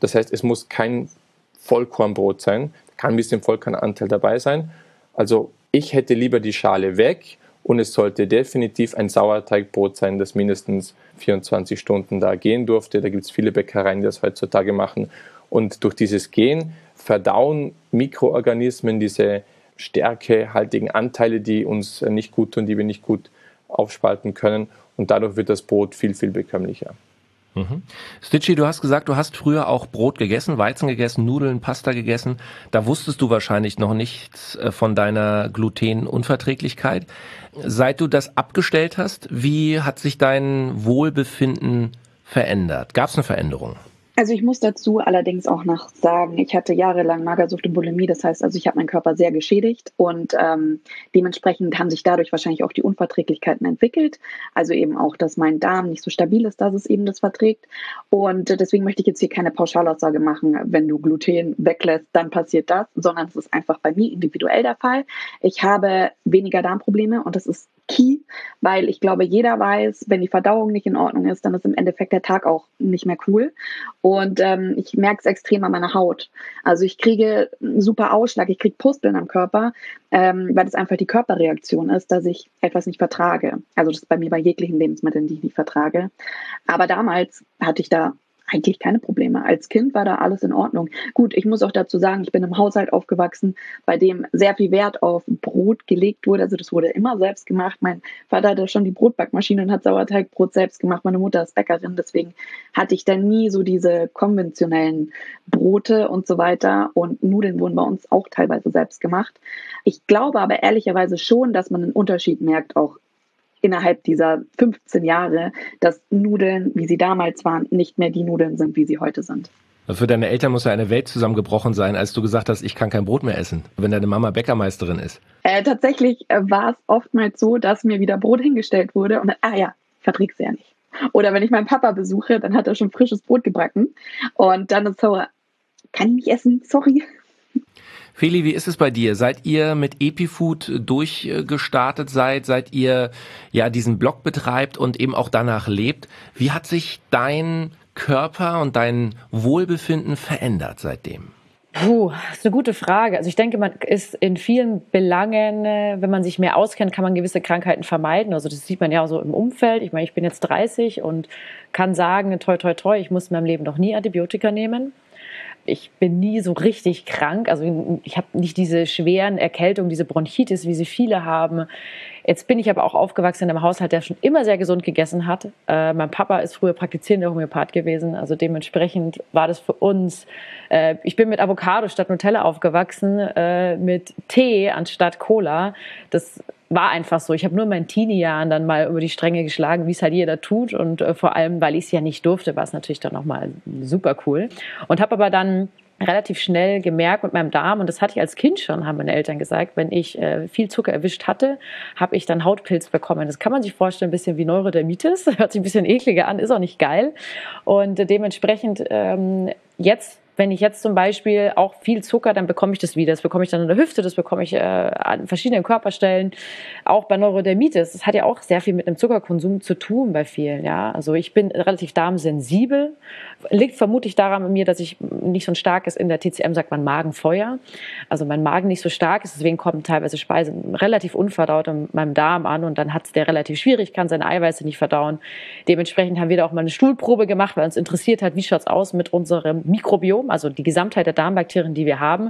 Das heißt, es muss kein Vollkornbrot sein, kann ein bisschen Vollkornanteil dabei sein. Also ich hätte lieber die Schale weg und es sollte definitiv ein Sauerteigbrot sein, das mindestens vierundzwanzig Stunden da gehen durfte. Da gibt es viele Bäckereien, die das heutzutage machen. Und durch dieses Gehen verdauen Mikroorganismen diese stärkehaltigen Anteile, die uns nicht gut tun, die wir nicht gut aufspalten können. Und dadurch wird das Brot viel, viel bekömmlicher. Mhm. Stitchy, du hast gesagt, du hast früher auch Brot gegessen, Weizen gegessen, Nudeln, Pasta gegessen. Da wusstest du wahrscheinlich noch nichts von deiner Glutenunverträglichkeit. Seit du das abgestellt hast, wie hat sich dein Wohlbefinden verändert? Gab es eine Veränderung? Also ich muss dazu allerdings auch noch sagen, ich hatte jahrelang Magersucht und Bulimie, das heißt also, ich habe meinen Körper sehr geschädigt und ähm, dementsprechend haben sich dadurch wahrscheinlich auch die Unverträglichkeiten entwickelt, also eben auch, dass mein Darm nicht so stabil ist, dass es eben das verträgt und äh, deswegen möchte ich jetzt hier keine Pauschalaussage machen, wenn du Gluten weglässt, dann passiert das, sondern es ist einfach bei mir individuell der Fall. Ich habe weniger Darmprobleme und das ist key, weil ich glaube, jeder weiß, wenn die Verdauung nicht in Ordnung ist, dann ist im Endeffekt der Tag auch nicht mehr cool. Und ähm, ich merke es extrem an meiner Haut. Also ich kriege einen super Ausschlag, ich kriege Pusteln am Körper, ähm, weil das einfach die Körperreaktion ist, dass ich etwas nicht vertrage. Also das ist bei mir bei jeglichen Lebensmitteln, die ich nicht vertrage. Aber damals hatte ich da eigentlich keine Probleme. Als Kind war da alles in Ordnung. Gut, ich muss auch dazu sagen, ich bin im Haushalt aufgewachsen, bei dem sehr viel Wert auf Brot gelegt wurde. Also das wurde immer selbst gemacht. Mein Vater hatte schon die Brotbackmaschine und hat Sauerteigbrot selbst gemacht. Meine Mutter ist Bäckerin, deswegen hatte ich dann nie so diese konventionellen Brote und so weiter. Und Nudeln wurden bei uns auch teilweise selbst gemacht. Ich glaube aber ehrlicherweise schon, dass man einen Unterschied merkt, auch innerhalb dieser fünfzehn Jahre, dass Nudeln, wie sie damals waren, nicht mehr die Nudeln sind, wie sie heute sind. Für deine Eltern muss ja eine Welt zusammengebrochen sein, als du gesagt hast, ich kann kein Brot mehr essen, wenn deine Mama Bäckermeisterin ist. Äh, tatsächlich äh, war es oftmals so, dass mir wieder Brot hingestellt wurde und dann, ah ja, verträgst du ja nicht. Oder wenn ich meinen Papa besuche, dann hat er schon frisches Brot gebacken und dann ist so, kann ich nicht essen, sorry. Feli, wie ist es bei dir? Seid ihr mit EpiFood durchgestartet seid, seit ihr ja diesen Blog betreibt und eben auch danach lebt? Wie hat sich dein Körper und dein Wohlbefinden verändert seitdem? Puh, das ist eine gute Frage. Also ich denke, man ist in vielen Belangen, wenn man sich mehr auskennt, kann man gewisse Krankheiten vermeiden. Also das sieht man ja auch so im Umfeld. Ich meine, ich bin jetzt dreißig und kann sagen, toi, toi, toi, ich muss in meinem Leben noch nie Antibiotika nehmen. Ich bin nie so richtig krank, also ich habe nicht diese schweren Erkältungen, diese Bronchitis, wie sie viele haben. Jetzt bin ich aber auch aufgewachsen in einem Haushalt, der schon immer sehr gesund gegessen hat. Äh, mein Papa ist früher praktizierender Homöopath gewesen, also dementsprechend war das für uns, äh, ich bin mit Avocado statt Nutella aufgewachsen, äh, mit Tee anstatt Cola. Das war einfach so. Ich habe nur in meinen Teenie-Jahren dann mal über die Stränge geschlagen, wie es halt jeder tut. Und äh, vor allem, weil ich es ja nicht durfte, war es natürlich dann nochmal super cool. Und habe aber dann relativ schnell gemerkt mit meinem Darm, und das hatte ich als Kind schon, haben meine Eltern gesagt, wenn ich äh, viel Zucker erwischt hatte, habe ich dann Hautpilz bekommen. Das kann man sich vorstellen, ein bisschen wie Neurodermitis. Hört sich ein bisschen ekliger an, ist auch nicht geil. Und äh, dementsprechend ähm, jetzt, wenn ich jetzt zum Beispiel auch viel Zucker, dann bekomme ich das wieder. Das bekomme ich dann in der Hüfte, das bekomme ich äh, an verschiedenen Körperstellen. Auch bei Neurodermitis. Das hat ja auch sehr viel mit einem Zuckerkonsum zu tun bei vielen. Ja, also ich bin relativ darmsensibel. Liegt vermutlich daran bei mir, dass ich nicht so ein starkes, in der T C M sagt man Magenfeuer. Also mein Magen nicht so stark ist, deswegen kommen teilweise Speisen relativ unverdaut in meinem Darm an und dann hat es der relativ schwierig, kann seine Eiweiße nicht verdauen. Dementsprechend haben wir da auch mal eine Stuhlprobe gemacht, weil uns interessiert hat, wie schaut es aus mit unserem Mikrobiom, also die Gesamtheit der Darmbakterien, die wir haben.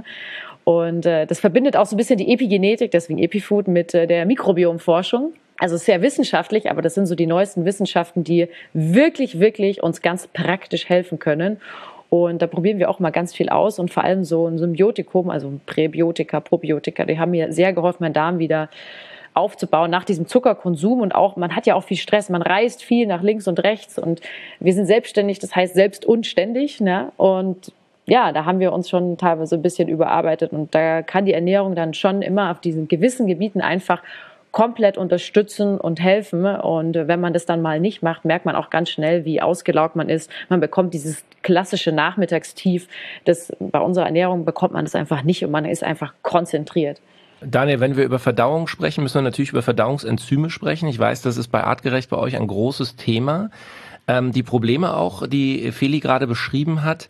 Und äh, das verbindet auch so ein bisschen die Epigenetik, deswegen EpiFood, mit äh, der Mikrobiomforschung. Also sehr wissenschaftlich, aber das sind so die neuesten Wissenschaften, die wirklich, wirklich uns ganz praktisch helfen können. Und da probieren wir auch mal ganz viel aus und vor allem so ein Symbiotikum, also Präbiotika, Probiotika, die haben mir sehr geholfen, meinen Darm wieder aufzubauen nach diesem Zuckerkonsum. Und auch, man hat ja auch viel Stress, man reist viel nach links und rechts und wir sind selbstständig, das heißt selbst und ständig, ne? Und ja, da haben wir uns schon teilweise ein bisschen überarbeitet und da kann die Ernährung dann schon immer auf diesen gewissen Gebieten einfach komplett unterstützen und helfen. Und wenn man das dann mal nicht macht, merkt man auch ganz schnell, wie ausgelaugt man ist. Man bekommt dieses klassische Nachmittagstief. Das, bei unserer Ernährung bekommt man das einfach nicht und man ist einfach konzentriert. Daniel, wenn wir über Verdauung sprechen, müssen wir natürlich über Verdauungsenzyme sprechen. Ich weiß, das ist bei Artgerecht bei euch ein großes Thema. Ähm, die Probleme auch, die Feli gerade beschrieben hat,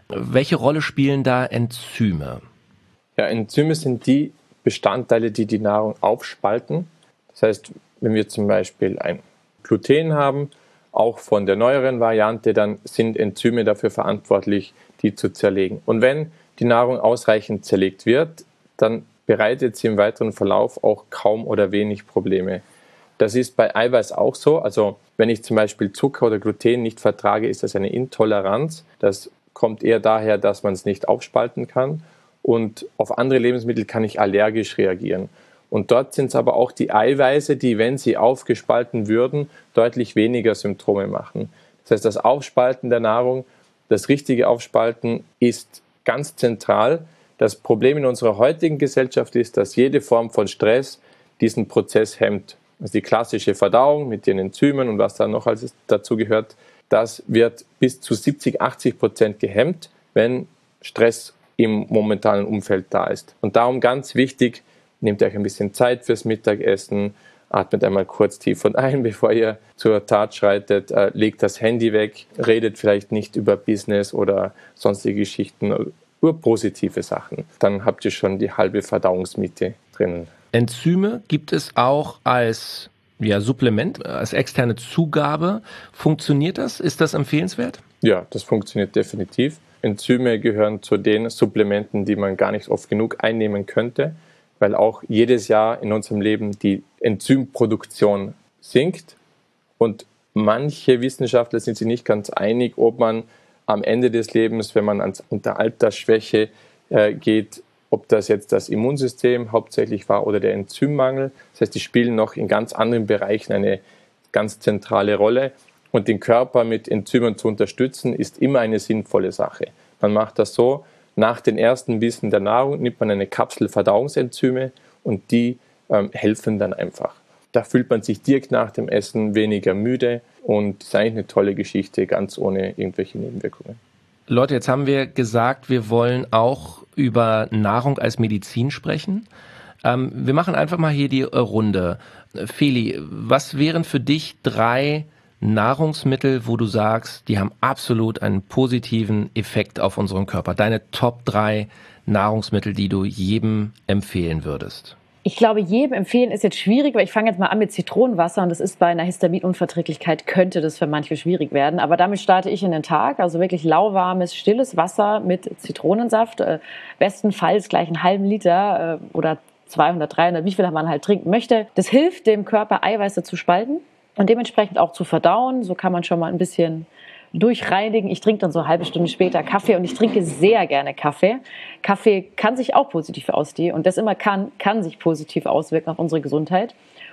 Welche Rolle spielen da Enzyme? Ja, Enzyme sind die Bestandteile, die die Nahrung aufspalten. Das heißt, wenn wir zum Beispiel ein Gluten haben, auch von der neueren Variante, dann sind Enzyme dafür verantwortlich, die zu zerlegen. Und wenn die Nahrung ausreichend zerlegt wird, dann bereitet sie im weiteren Verlauf auch kaum oder wenig Probleme. Das ist bei Eiweiß auch so. Also wenn ich zum Beispiel Zucker oder Gluten nicht vertrage, ist das eine Intoleranz. Das kommt eher daher, dass man es nicht aufspalten kann. Und auf andere Lebensmittel kann ich allergisch reagieren. Und dort sind es aber auch die Eiweiße, die, wenn sie aufgespalten würden, deutlich weniger Symptome machen. Das heißt, das Aufspalten der Nahrung, das richtige Aufspalten ist ganz zentral. Das Problem in unserer heutigen Gesellschaft ist, dass jede Form von Stress diesen Prozess hemmt. Also die klassische Verdauung mit den Enzymen und was da noch alles dazu gehört, das wird bis zu siebzig, achtzig Prozent gehemmt, wenn Stress im momentanen Umfeld da ist. Und darum ganz wichtig, nehmt euch ein bisschen Zeit fürs Mittagessen, atmet einmal kurz tief und ein, bevor ihr zur Tat schreitet, äh, legt das Handy weg, redet vielleicht nicht über Business oder sonstige Geschichten, über positive Sachen. Dann habt ihr schon die halbe Verdauungsmiete drin. Enzyme gibt es auch als ja, Supplement, als externe Zugabe. Funktioniert das? Ist das empfehlenswert? Ja, das funktioniert definitiv. Enzyme gehören zu den Supplementen, die man gar nicht oft genug einnehmen könnte, weil auch jedes Jahr in unserem Leben die Enzymproduktion sinkt. Und manche Wissenschaftler sind sich nicht ganz einig, ob man am Ende des Lebens, wenn man ans, unter Altersschwäche äh, geht, ob das jetzt das Immunsystem hauptsächlich war oder der Enzymmangel. Das heißt, die spielen noch in ganz anderen Bereichen eine ganz zentrale Rolle. Und den Körper mit Enzymen zu unterstützen, ist immer eine sinnvolle Sache. Man macht das so, nach den ersten Bissen der Nahrung nimmt man eine Kapsel Verdauungsenzyme und die ähm, helfen dann einfach. Da fühlt man sich direkt nach dem Essen weniger müde und das ist eigentlich eine tolle Geschichte, ganz ohne irgendwelche Nebenwirkungen. Leute, jetzt haben wir gesagt, wir wollen auch über Nahrung als Medizin sprechen. Ähm, wir machen einfach mal hier die äh, Runde. Feli, was wären für dich drei Nahrungsmittel, wo du sagst, die haben absolut einen positiven Effekt auf unseren Körper? Deine Top drei Nahrungsmittel, die du jedem empfehlen würdest? Ich glaube, jedem empfehlen ist jetzt schwierig, weil ich fange jetzt mal an mit Zitronenwasser und das ist bei einer Histaminunverträglichkeit, könnte das für manche schwierig werden. Aber damit starte ich in den Tag, also wirklich lauwarmes, stilles Wasser mit Zitronensaft, äh, bestenfalls gleich einen halben Liter äh, oder zweihundert, dreihundert, wie viel man halt trinken möchte. Das hilft dem Körper, Eiweiße zu spalten und dementsprechend auch zu verdauen. So kann man schon mal ein bisschen durchreinigen. Ich trinke dann so eine halbe Stunde später Kaffee und ich trinke sehr gerne Kaffee. Kaffee kann sich auch positiv auswirken und das immer kann, kann sich positiv auswirken auf unsere Gesundheit.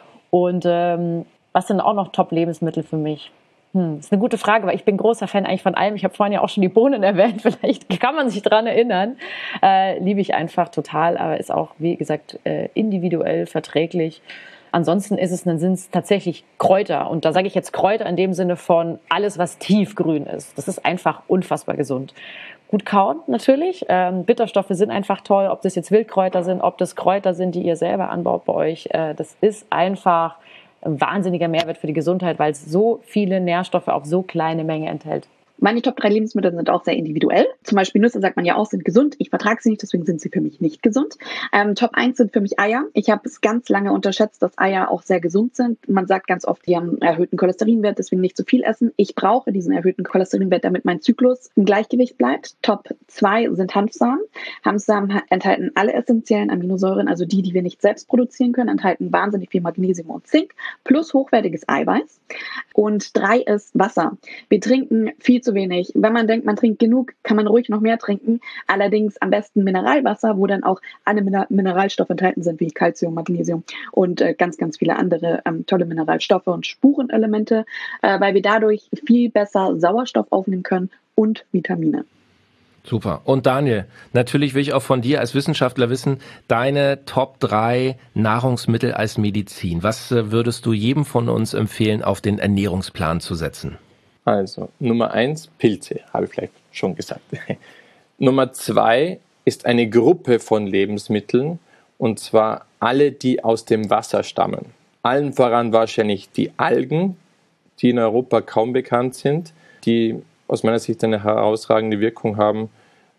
Und ähm, was sind auch noch Top-Lebensmittel für mich? Hm, das ist eine gute Frage, weil ich bin großer Fan eigentlich von allem. Ich habe vorhin ja auch schon die Bohnen erwähnt. Vielleicht kann man sich dran erinnern. Äh, liebe ich einfach total, aber ist auch, wie gesagt, äh, individuell verträglich. Ansonsten ist es, dann sind es tatsächlich Kräuter. Und da sage ich jetzt Kräuter in dem Sinne von alles, was tiefgrün ist. Das ist einfach unfassbar gesund. Gut kauen natürlich. Ähm, Bitterstoffe sind einfach toll. Ob das jetzt Wildkräuter sind, ob das Kräuter sind, die ihr selber anbaut bei euch. Äh, das ist einfach ein wahnsinniger Mehrwert für die Gesundheit, weil es so viele Nährstoffe auf so kleine Menge enthält. Meine Top drei Lebensmittel sind auch sehr individuell. Zum Beispiel Nüsse, sagt man ja auch, sind gesund. Ich vertrage sie nicht, deswegen sind sie für mich nicht gesund. Ähm, Top eins sind für mich Eier. Ich habe es ganz lange unterschätzt, dass Eier auch sehr gesund sind. Man sagt ganz oft, die haben einen erhöhten Cholesterinwert, deswegen nicht zu viel essen. Ich brauche diesen erhöhten Cholesterinwert, damit mein Zyklus im Gleichgewicht bleibt. Top zwei sind Hanfsamen. Hanfsamen enthalten alle essentiellen Aminosäuren, also die, die wir nicht selbst produzieren können, enthalten wahnsinnig viel Magnesium und Zink plus hochwertiges Eiweiß. Und drei ist Wasser. Wir trinken viel zu wenig. Wenn man denkt, man trinkt genug, kann man ruhig noch mehr trinken. Allerdings am besten Mineralwasser, wo dann auch alle Miner- Mineralstoffe enthalten sind, wie Calcium, Magnesium und äh, ganz, ganz viele andere ähm, tolle Mineralstoffe und Spurenelemente, äh, weil wir dadurch viel besser Sauerstoff aufnehmen können und Vitamine. Super. Und Daniel, natürlich will ich auch von dir als Wissenschaftler wissen, deine Top drei Nahrungsmittel als Medizin. Was äh, würdest du jedem von uns empfehlen, auf den Ernährungsplan zu setzen? Also, Nummer eins, Pilze, habe ich vielleicht schon gesagt. Nummer zwei ist eine Gruppe von Lebensmitteln, und zwar alle, die aus dem Wasser stammen. Allen voran wahrscheinlich die Algen, die in Europa kaum bekannt sind, die aus meiner Sicht eine herausragende Wirkung haben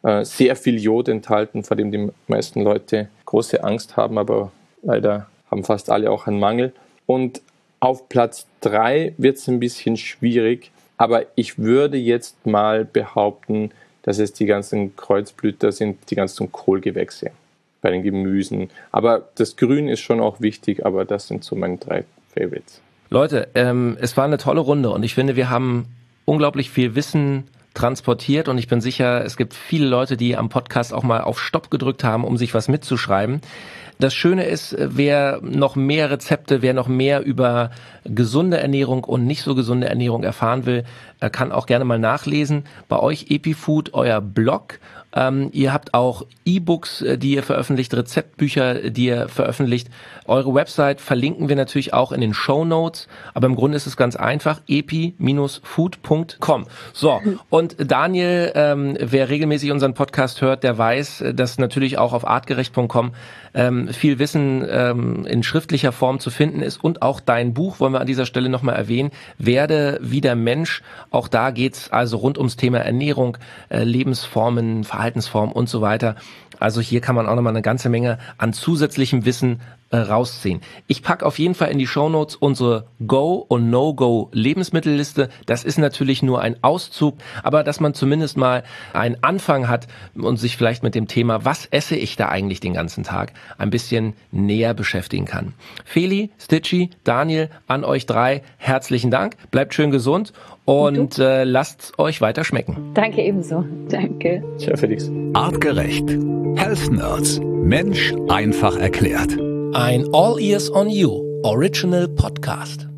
äh, sehr viel Jod enthalten, vor dem die meisten Leute große Angst haben, aber leider haben fast alle auch einen Mangel. Und auf Platz drei wird es ein bisschen schwierig, aber ich würde jetzt mal behaupten, dass es die ganzen Kreuzblüter sind, die ganzen Kohlgewächse bei den Gemüsen. Aber das Grün ist schon auch wichtig, aber das sind so meine drei Favorites. Leute, ähm, es war eine tolle Runde und ich finde, wir haben unglaublich viel Wissen transportiert und ich bin sicher, es gibt viele Leute, die am Podcast auch mal auf Stopp gedrückt haben, um sich was mitzuschreiben. Das Schöne ist, wer noch mehr Rezepte, wer noch mehr über gesunde Ernährung und nicht so gesunde Ernährung erfahren will, kann auch gerne mal nachlesen. Bei euch EpiFood, euer Blog. Ähm, ihr habt auch E-Books, die ihr veröffentlicht, Rezeptbücher, die ihr veröffentlicht. Eure Website verlinken wir natürlich auch in den Shownotes, aber im Grunde ist es ganz einfach, epi Bindestrich food Punkt com. So, und Daniel, ähm, wer regelmäßig unseren Podcast hört, der weiß, dass natürlich auch auf artgerecht Punkt com ähm, viel Wissen ähm, in schriftlicher Form zu finden ist und auch dein Buch wollen wir an dieser Stelle nochmal erwähnen, Werde wieder Mensch. Auch da geht's also rund ums Thema Ernährung, äh, Lebensformen, Verhaltensformen und so weiter. Also hier kann man auch nochmal eine ganze Menge an zusätzlichem Wissen äh, rausziehen. Ich packe auf jeden Fall in die Shownotes unsere Go- und No-Go-Lebensmittelliste. Das ist natürlich nur ein Auszug, aber dass man zumindest mal einen Anfang hat und sich vielleicht mit dem Thema, was esse ich da eigentlich den ganzen Tag, ein bisschen näher beschäftigen kann. Feli, Stitchy, Daniel, an euch drei herzlichen Dank. Bleibt schön gesund und äh, lasst euch weiter schmecken. Danke ebenso. Danke. Tja, Felix. Artgerecht. Health Nerds. Mensch einfach erklärt. Ein All Ears on You Original Podcast.